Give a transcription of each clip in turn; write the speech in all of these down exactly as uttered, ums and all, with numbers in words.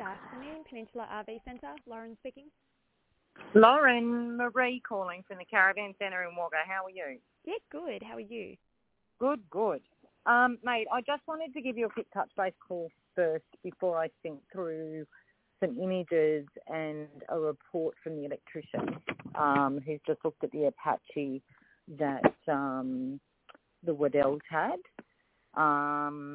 afternoon, Peninsula R V Centre. Lauren speaking. Lauren, Marie calling from the Caravan Centre in Wagga. How are you? Yeah, good. How are you? Good, good. Um, mate, I just wanted to give you a quick touch base call first before I sent through some images and a report from the electrician um, who's just looked at the Apache that um, the Waddells had. Um,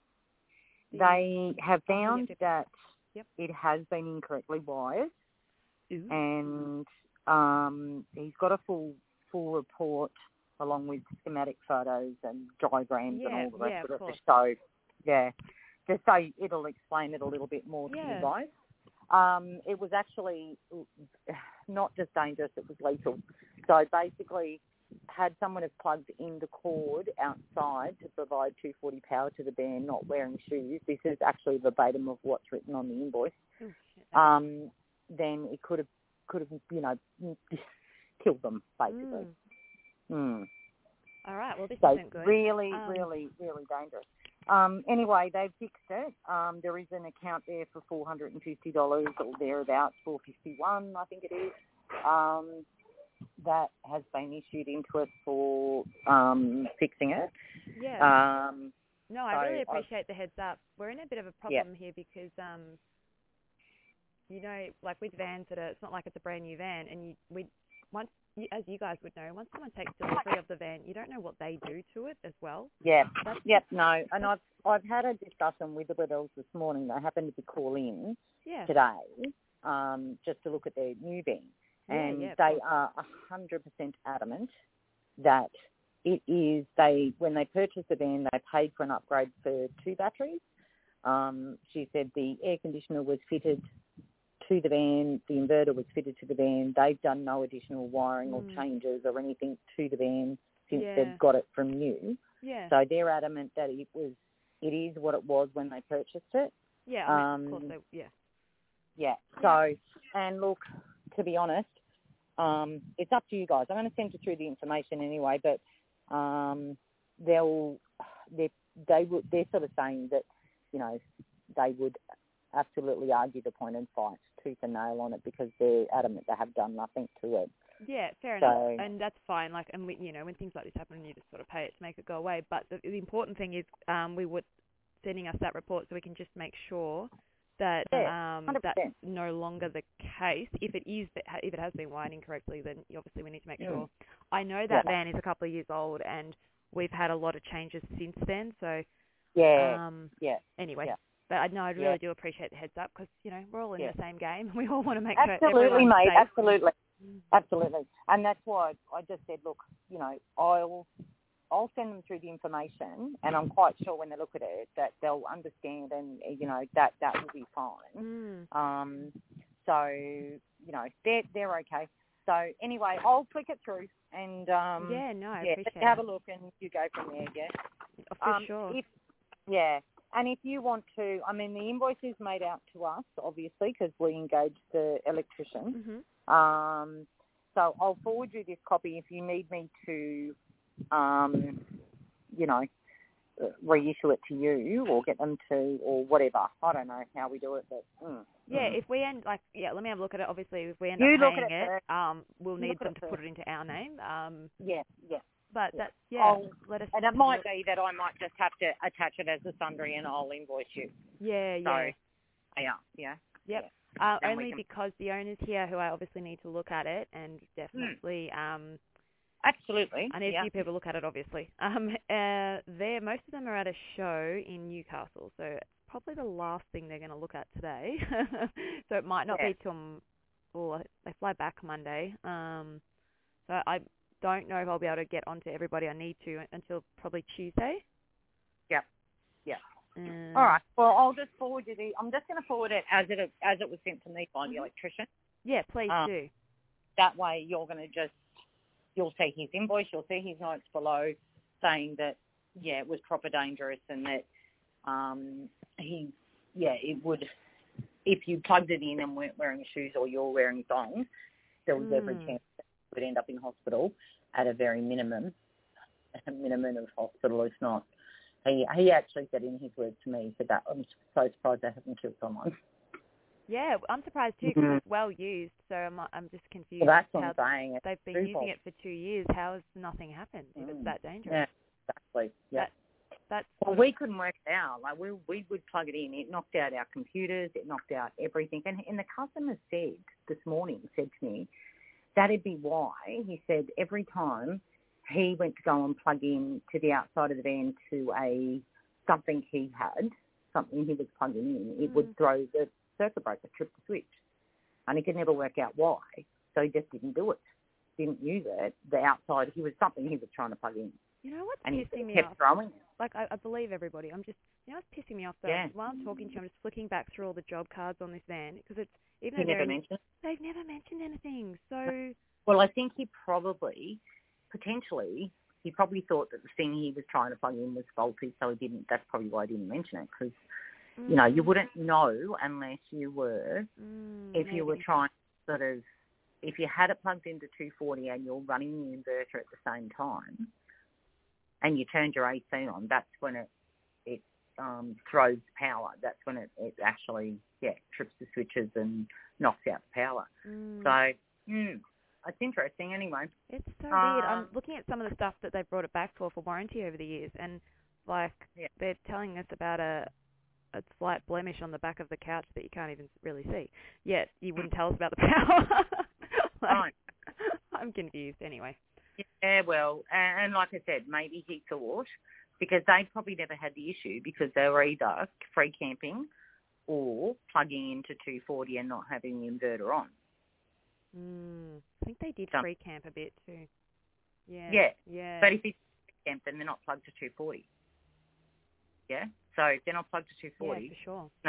they have found yep, yep. that Yep. it has been incorrectly wired. Ooh. And um, he's got a full full report along with schematic photos and diagrams yeah, and all the rest yeah, of of it. course. So, yeah, just so it'll explain it a little bit more to Yeah. you guys. Um, it was actually not just dangerous, it was lethal. So basically, had someone have plugged in the cord outside to provide two forty power to the van, not wearing shoes, this is actually verbatim of what's written on the invoice, Ooh, shit. um, then it could have, could have, you know, killed them, basically. Mm. Mm. All right, well, this So isn't good. really, Um, really, really dangerous. Um, anyway, they've fixed it. Um, there is an account there for four hundred fifty dollars or thereabouts, four fifty-one, I think it is, um, that has been issued into us for um, fixing it. Yeah. Um, no, I so really I've- appreciate the heads up. We're in a bit of a problem here because, um, you know, like with vans that are, it's not like it's a brand new van, and you, we, once, you, as you guys would know, once someone takes delivery of the van, you don't know what they do to it as well. Yeah, That's, yep, no, and I've I've had a discussion with the Waddells this morning. They happened to be calling yeah. today um, just to look at their new van, Yeah, and yeah, of they course. are a hundred percent adamant that it is they when they purchased the van they paid for an upgrade for two batteries. Um, she said the air conditioner was fitted to the van, the inverter was fitted to the van. They've done no additional wiring or Mm. changes or anything to the van since Yeah. they've got it from new. Yeah. So they're adamant that it was, it is what it was when they purchased it. Yeah, I mean, Um, of course, they, yeah. Yeah. So, and look, to be honest, um, it's up to you guys. I'm going to send you through the information anyway, but um, they'll, they they would, they're sort of saying that, you know, they would absolutely argue the point and fight tooth and nail on it because they're adamant they have done nothing to it. Yeah, fair So- enough, and that's fine. Like, and we, you know, when things like this happen, you just sort of pay it to make it go away. But the, the important thing is, um, we would sending us that report so we can just make sure that Yeah, um one hundred that's percent. no longer the case. If it is, if it has been wired incorrectly, then obviously we need to make Mm. sure. I know that Yeah. van is a couple of years old, and we've had a lot of changes since then. So, Yeah, um, yeah. anyway. Yeah. But I know I really Yeah. do appreciate the heads up because, you know, we're all in Yeah. the same game. We all want to make Absolutely, sure everyone's mate, safe. absolutely. Absolutely. And that's why I just said, look, you know, I'll I'll send them through the information and I'm quite sure when they look at it that they'll understand and, you know, that, that will be fine. Mm. Um, so, you know, they're, they're okay. So anyway, I'll click it through and, um, Yeah, no, I yeah, appreciate just have it. a look and you go from there, yeah? For Um, sure. If, yeah. And if you want to, I mean, the invoice is made out to us, obviously, because we engaged the electrician. Mhm. Um, so I'll forward you this copy if you need me to, um, you know, uh, reissue it to you or get them to, or whatever. I don't know how we do it, but mm, Yeah, mm. if we end like yeah, let me have a look at it. Obviously, if we end You up look at paying it it, first. um, we'll You need look at them it to first. put it into our name. Um, Yeah, yeah. but Yeah. that's yeah. I'll, let us. and it might be that I might just have to attach it as a sundry and I'll invoice you. Yeah, So, yeah. yeah, yeah. Yep. Yeah. Uh, Then we only can- because the owners here, who I obviously need to look at it, and definitely, um, Absolutely. I need yeah. a few people to look at it. Obviously, um, uh, they most of them are at a show in Newcastle, so it's probably the last thing they're going to look at today. So it might not Yeah. be till, well, they fly back Monday. Um, so I don't know if I'll be able to get onto everybody I need to until probably Tuesday. Yeah. Yeah. Um, All right. Well, I'll just forward you the. I'm just going to forward it as it as it was sent to me by the Mhm. electrician. Yeah, please Um, do. That way, you're going to just you'll see his invoice. You'll see his notes below saying that yeah, it was proper dangerous and that um, he yeah, it would if you plugged it in and weren't wearing shoes or you're wearing thongs, there was every Mm. chance that you would end up in hospital at a very minimum, a minimum of hospital, if not. He he actually said in his words to me, he said that I'm so surprised I haven't killed someone. Yeah, I'm surprised too because Mm-hmm. it's well used. So I'm I'm just confused. Well, that's what how I'm saying. It's they've been twofold. using it for two years. How has nothing happened if it's Mm. that dangerous? Yeah, exactly. Yeah. That that's Well, we couldn't work it out. Like we we would plug it in. It knocked out our computers. It knocked out everything. And and the customer said this morning said to me that'd be why. He said every time he went to go and plug in to the outside of the van to a something he had, something he was plugging in, it mm. would throw the circuit breaker, trip the switch, and he could never work out why. So he just didn't do it. Didn't use it. The outside, he was something he was trying to plug in. You know what's And he pissing me kept off? throwing it. Like, I, I believe everybody. I'm just, you know what's pissing me off, though? Yeah. While I'm talking to you, I'm just flicking back through all the job cards on this van, because it's, even He though never they're- mentioned it. they've never mentioned anything. So, Well, I think he probably, potentially, he probably thought that the thing he was trying to plug in was faulty, so he didn't, that's probably why he didn't mention it, because, mm, you know, you wouldn't know unless you were, mm, if maybe. you were trying to sort of, if you had it plugged into two forty and you're running the inverter at the same time, and you turned your A C on, that's when it, it um, throws power. That's when it, it actually, yeah, trips the switches and knocks out the power. Mm. So, mm, it's interesting anyway. It's so um, weird. I'm looking at some of the stuff that they've brought it back for, for warranty over the years, and, like, yeah. they're telling us about a, a slight blemish on the back of the couch that you can't even really see. Yet, you wouldn't tell us about the power. like, Right. I'm confused anyway. Yeah, well, and, and like I said, maybe he thought, because they probably never had the issue because they were either free camping or plugging into two forty and not having the inverter on. Mm, I think they did So, free camp a bit too. Yeah. Yeah. Yeah. But if it's free camp, then they're not plugged to two forty. Yeah? So if they're not plugged to two forty, yeah, for sure. no.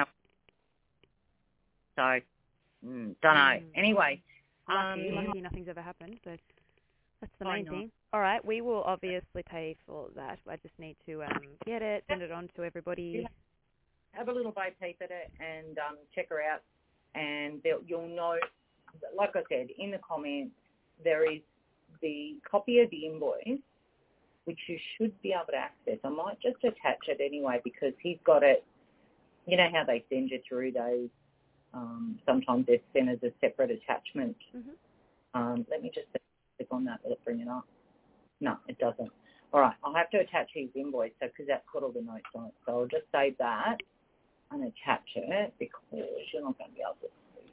So, mm, don't know. Mm. Anyway. Lucky, um, lucky nothing's ever happened, but that's the I main know. thing. All right, we will obviously pay for that. I just need to um, get it, send it on to everybody. Have a little bite peep at it and um, check her out, and they'll- you'll know, like I said, in the comments, there is the copy of the invoice, which you should be able to access. I might just attach it anyway because he's got it. You know how they send you through those, um, sometimes they're sent as a separate attachment. Mm-hmm. Um, let me just click on that. Will it bring it up? No, it doesn't. All right, I'll have to attach his invoice so because that's got all the notes on it. So I'll just save that and attach it because you're not going to be able to see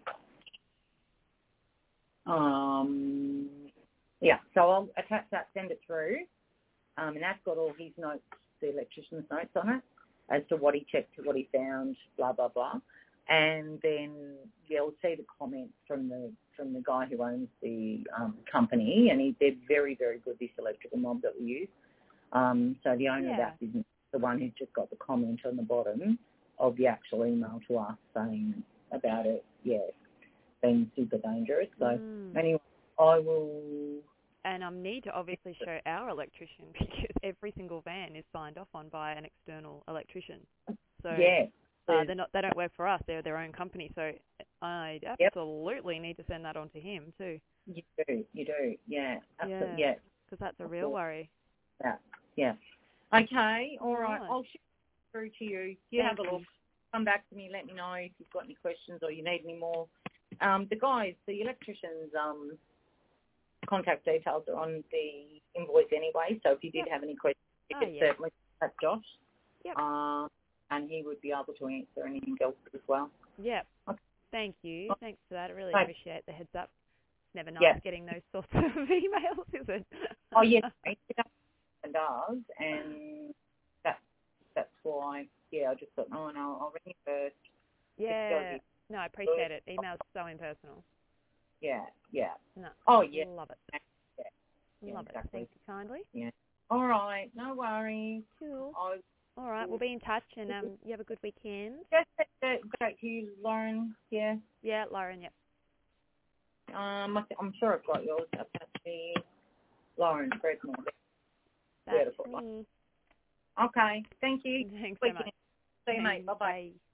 that. Um, yeah, so I'll attach that, send it through, um, and that's got all his notes, the electrician's notes on it, as to what he checked, what he found, blah, blah, blah. And then you'll see the comments from the from the guy who owns the um, company, and he, they're very, very good, this electrical mob that we use. Um, so the owner Yeah. of that business is the one who's just got the comment on the bottom of the actual email to us saying about it, yeah, being super dangerous. So Mm. anyway, I will... And I need to obviously show our electrician because every single van is signed off on by an external electrician. So Yeah. uh, they're not, they don't work for us. They're their own company. So I absolutely yep. need to send that on to him too. You do. You do. Yeah. Absolutely. Yeah. Yeah. Because that's a real worry. Yeah. Yeah. Okay. All right. Right. I'll shoot through to you. You Thank have a look. you. Come back to me. Let me know if you've got any questions or you need any more. Um, the guys, the electricians, um, contact details are on the invoice anyway. So if you did Yep. have any questions, you Oh, could yeah. certainly contact Josh. Yep. Um, and he would be able to answer anything else as well. Yep. Okay. Thank you. Thanks for that. I really Thanks. appreciate the heads up. It's never nice Yeah. getting those sorts of emails, is it? Oh, yes, it does, and that's that's why. Yeah, I just thought, oh no, I'll ring you first. Yeah. No, I appreciate it. Email's so impersonal. Yeah, yeah. No. Oh, yeah. Love it. Yeah, yeah, Love exactly. it. Thank you kindly. Yeah. All right, no worries. Cool. I All right, we'll be in touch, and um, you have a good weekend. just said great to you, Lauren. Yeah. Yeah, Lauren. Yep. Um, I th- I'm sure I've got yours. That's the Lauren Fredmore. That's Beautiful. me. Okay. Thank you. Thanks so Weekend. much. See you, mate. Bye bye. Bye.